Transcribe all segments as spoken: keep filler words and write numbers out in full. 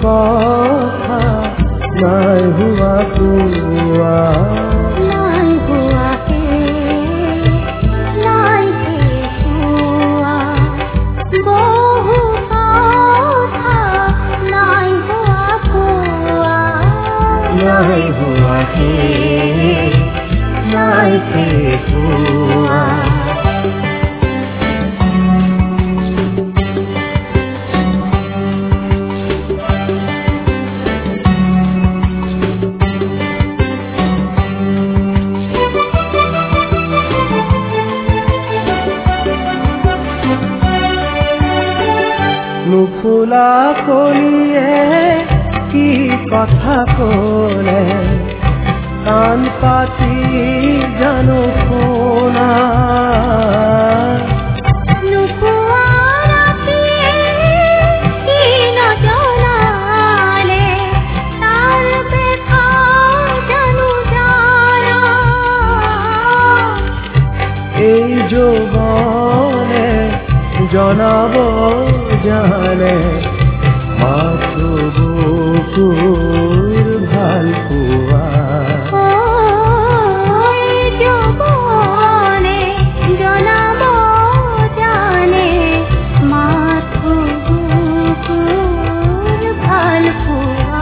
কথা নাই হোৱা কোৱা নাই হোৱা কে নাই কোৱা বহু কথা নাই হোৱা কোৱা নাই হোৱা কে নাই কোৱা নুফুলা কলিয়ে কি কথা কলে কান পাতি জানো শুনা নোপোৱা ৰাতিয়ে কি নজনালে তাৰ বেথা জানো জানা এই যৌৱনে জনাব জানে মাথো বুকুৰ ভাল পোৱা যৌৱনে জনাব জানে মাথো বুকুৰ ভাল পোৱা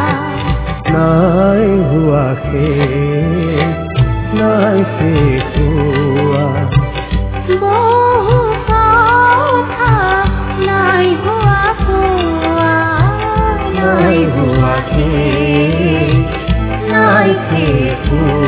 নাই হোৱা শেষ নাই শেষ হোৱা বহু কথা নাই হোৱা কোৱা নাই হোৱা শেষ নাই শেষ হোৱা